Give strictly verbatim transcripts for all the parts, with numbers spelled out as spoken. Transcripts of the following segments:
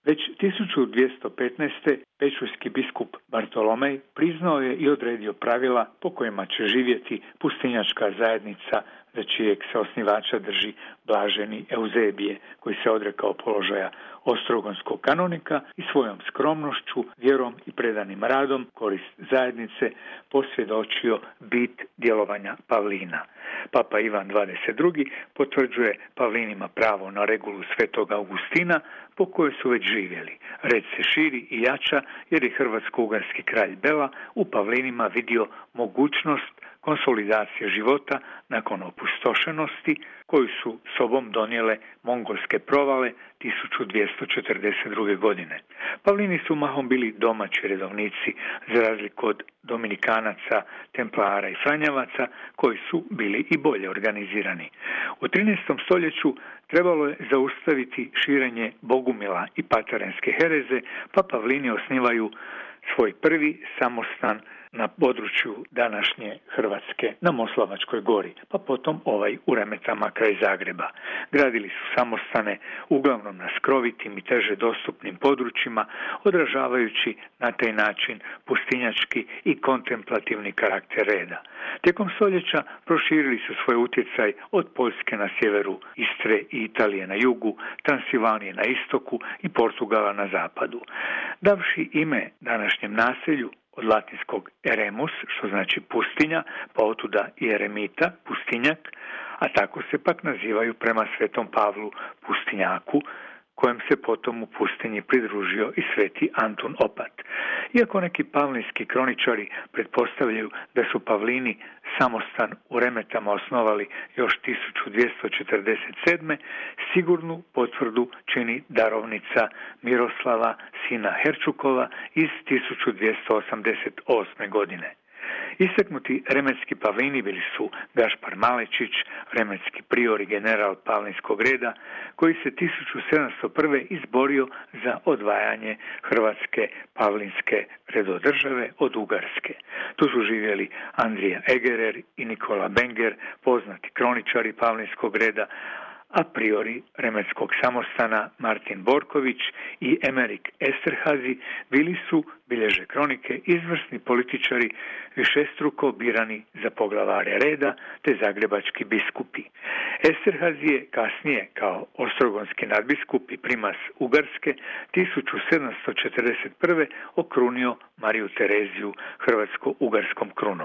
Već tisuću dvjesto petnaeste. pečurski biskup Bartolomej priznao je i odredio pravila po kojima će živjeti pustinjačka zajednica za čijeg se osnivača drži blaženi Euzebije, koji se odrekao položaja ostrogonskog kanonika i svojom skromnošću, vjerom i predanim radom korist zajednice posvjedočio bit djelovanja Pavlina. Papa Ivan dvadeset drugi potvrđuje Pavlinima pravo na regulu svetog Augustina po kojoj su već živjeli. Red se širi i jača jer je hrvatsko-ugarski kralj Bela u Pavlinima vidio mogućnost konsolidacije života nakon opustošenosti koju su sobom donijele mongolske provale tisuću dvjesto četrdeset druge. godine. Pavlini su mahom bili domaći redovnici za razliku od dominikanaca, templara i franjavaca koji su bili i bolje organizirani. U trinaestom stoljeću trebalo je zaustaviti širenje bogumila i patarenske hereze, pa Pavlini osnivaju svoj prvi samostan na području današnje Hrvatske, na Moslavačkoj gori, pa potom ovaj u Remetama kraj Zagreba. Gradili su samostane uglavnom na skrovitim i teže dostupnim područjima, odražavajući na taj način pustinjački i kontemplativni karakter reda. Tijekom stoljeća proširili su svoj utjecaj od Poljske na sjeveru, Istre i Italije na jugu, Transilvanije na istoku i Portugala na zapadu. Davši ime današnjem naselju od latinskog eremus, što znači pustinja, pa otuda i eremita, pustinjak, a tako se pak nazivaju prema Svetom Pavlu pustinjaku, kojem se potom u pustinji pridružio i sveti Antun Opat. Iako neki pavlinski kroničari pretpostavljaju da su Pavlini samostan u Remetama osnovali još tisuću dvjesto četrdeset sedme. sigurnu potvrdu čini darovnica Miroslava, sina Herčukova, iz tisuću dvjesto osamdeset osme. godine. Istaknuti remetski Pavlini bili su Gašpar Malečić, remetski prior i general Pavlinskog reda, koji se tisuću sedamsto prve. izborio za odvajanje Hrvatske Pavlinske redodržave od Ugarske. Tu su živjeli Andrija Egerer i Nikola Benger, poznati kroničari Pavlinskog reda, a priori remetskog samostana Martin Borković i Emerik Esterhazy bili su, bilježe kronike, izvrsni političari višestruko birani za poglavare reda te zagrebački biskupi. Esterhazy je kasnije kao ostrogonski nadbiskup i primas Ugarske tisuću sedamsto četrdeset prve. okrunio Mariju Tereziju hrvatsko-ugarskom krunom.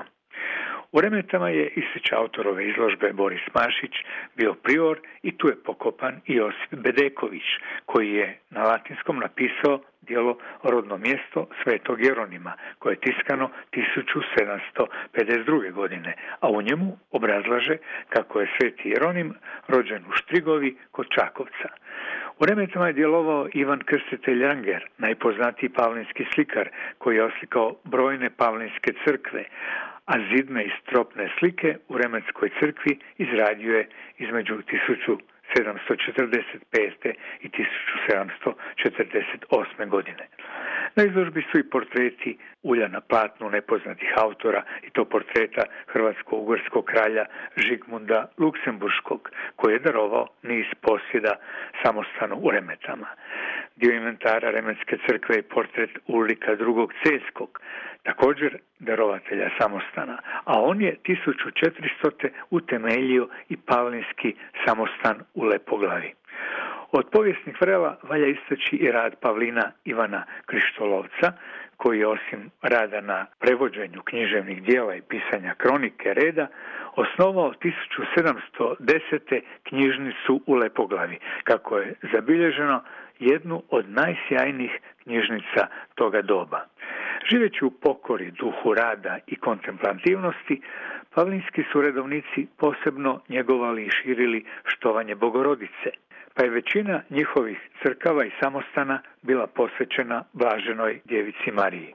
U Remetama je ističe autorove izložbe Boris Mašić bio prior i tu je pokopan i Josip Bedeković, koji je na latinskom napisao djelo Rodno mjesto Svetog Jeronima, koje je tiskano tisuću sedamsto pedeset druge. godine, a u njemu obrazlaže kako je Sveti Jeronim rođen u Štrigovi kod Čakovca. U Remetama je djelovao Ivan Krstitelj Ranger, najpoznatiji pavlinski slikar, koji je oslikao brojne pavlinske crkve, a zidne i stropne slike u Remetskoj crkvi izradio je između tisuću sedamsto četrdeset pete. i tisuću sedamsto četrdeset osme. godine. Na izložbi su i portreti ulja na platnu nepoznatih autora, i to portreta hrvatsko-ugarskog kralja Žigmunda Luksemburškog, koji je darovao niz posjeda samostanu u Remetama. Dio inventara Remetske crkve je portret Ulrika drugog. Ceskog, također darovatelja samostana, a on je tisuću četiristote. utemeljio i pavlinski samostan u Lepoglavi. Od povijesnih vrela valja istaći i rad Pavlina Ivana Krištolovca, koji je osim rada na prevođenju književnih dijela i pisanja kronike reda, osnovao tisuću sedamsto desete. knjižnicu u Lepoglavi, kako je zabilježeno jednu od najsjajnijih knjižnica toga doba. Živeći u pokori, duhu rada i kontemplativnosti, pavlinski su redovnici posebno njegovali i širili štovanje Bogorodice, pa je većina njihovih crkava i samostana bila posvećena blaženoj djevici Mariji.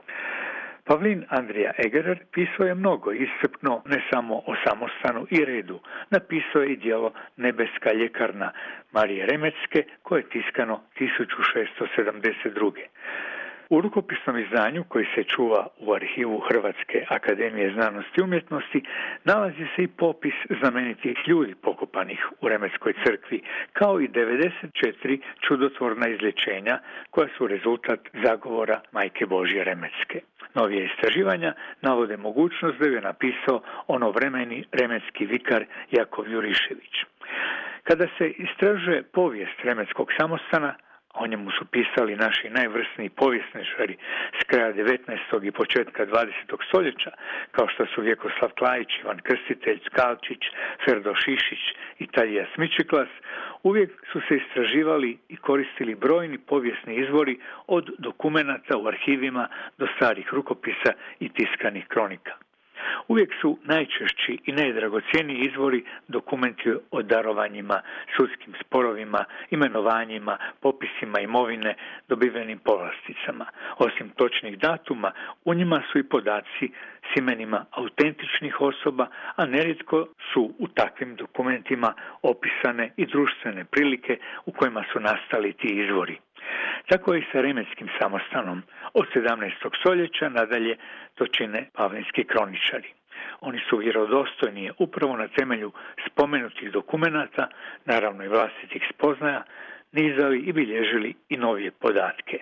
Pavlin Andrija Egerer pisao je mnogo iscrpno, ne samo o samostanu i redu. Napisao je i djelo Nebeska ljekarna Marije Remetske, koje je tiskano tisuću šeststo sedamdeset druge. U rukopisnom izdanju koji se čuva u arhivu Hrvatske akademije znanosti i umjetnosti nalazi se i popis znamenitih ljudi pokopanih u Remetskoj crkvi, kao i devedeset četiri čudotvorna izlječenja koja su rezultat zagovora Majke Božje Remetske. Novije istraživanja navode mogućnost da je napisao onovremeni remetski vikar Jakov Jurišević. Kada se istražuje povijest Remetskog samostana, o njemu su pisali naši najvrsniji povjesničari s kraja devetnaestog i početka dvadesetog stoljeća, kao što su Vjekoslav Klajić, Ivan Krstitelj, Skalčić, Ferdo Šišić i Talija Smičiklas, uvijek su se istraživali i koristili brojni povijesni izvori od dokumenata u arhivima do starih rukopisa i tiskanih kronika. Uvijek su najčešći i najdragocjeniji izvori dokumenti o darovanjima, sudskim sporovima, imenovanjima, popisima imovine, dobivenim povlasticama. Osim točnih datuma, u njima su i podaci s imenima autentičnih osoba, a nerijetko su u takvim dokumentima opisane i društvene prilike u kojima su nastali ti izvori. Tako je i sa Remetskim samostanom. Od sedamnaestog stoljeća nadalje to čine pavlinski kroničari. Oni su vjerodostojni upravo na temelju spomenutih dokumenata, naravno i vlastitih spoznaja, nizali i bilježili i novije podatke.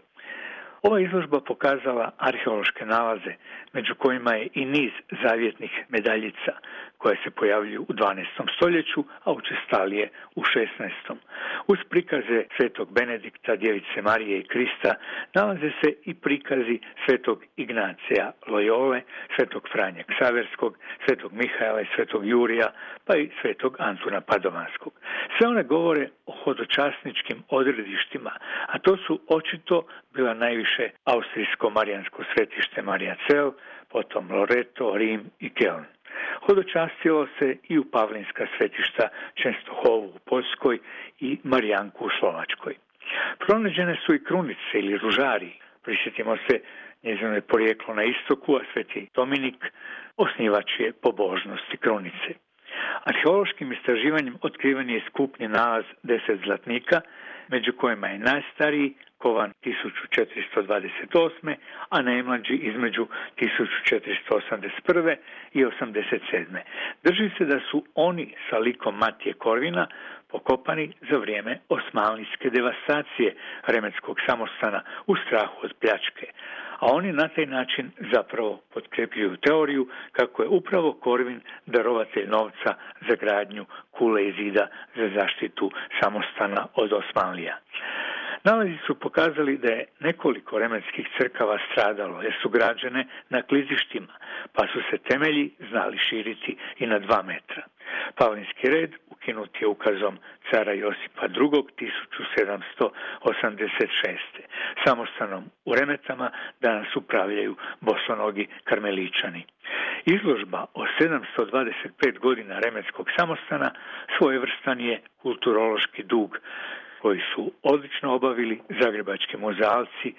Ova izložba pokazala arheološke nalaze, među kojima je i niz zavjetnih medaljica koje se pojavljuju u dvanaestom stoljeću, a učestalije u šesnaestom. Uz prikaze svetog Benedikta, Djevice Marije i Krista nalaze se i prikazi svetog Ignacija Lojole, svetog Franje Ksaverskog, svetog Mihaela i svetog Jurija, pa i svetog Antuna Padovanskog. Sve one govore o hodočasničkim odredištima, a to su očito bila najviše austrijsko-marijansko svetište Marija Cel, potom Loreto, Rim i Keln. Hodočastilo se i u pavlinska svetišta Čenstohovu u Poljskoj i Marijanku u Slovačkoj. Pronađene su i krunice ili ružari. Prisjetimo se, njezino je porijeklo na istoku, a sveti Dominik osnivač je pobožnosti krunice. Arheološkim istraživanjem otkriven je skupni nalaz deset zlatnika, među kojima je najstariji kovan tisuću četiristo dvadeset osme, a najmlađi između tisuću četiristo osamdeset prve i osamdeset sedme. Drži se da su oni sa likom Matije Korvina pokopani za vrijeme osmanlijske devastacije Remetskog samostana u strahu od pljačke, a oni na taj način zapravo potkrepljuju teoriju kako je upravo Korvin darovatelj novca za gradnju kule i zida za zaštitu samostana od Osmanlija. Nalazi su pokazali da je nekoliko remetskih crkava stradalo jer su građene na klizištima, pa su se temelji znali širiti i na dva metra. Pavlinski red ukinut je ukazom cara Josipa drugog tisuću sedamsto osamdeset šeste. Samostanom u Remetama danas upravljaju bosonogi karmeličani. Izložba o sedamsto dvadeset pet godina Remetskog samostana svojevrstan je kulturološki dug koji su odlično obavili zagrebački muzealci,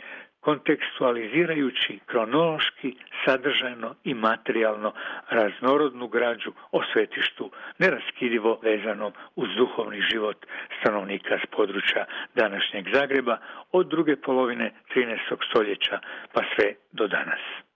kontekstualizirajući kronološki, sadržajno i materijalno raznorodnu građu o svetištu, neraskidivo vezanom uz duhovni život stanovnika s područja današnjeg Zagreba od druge polovine trinaestog stoljeća pa sve do danas.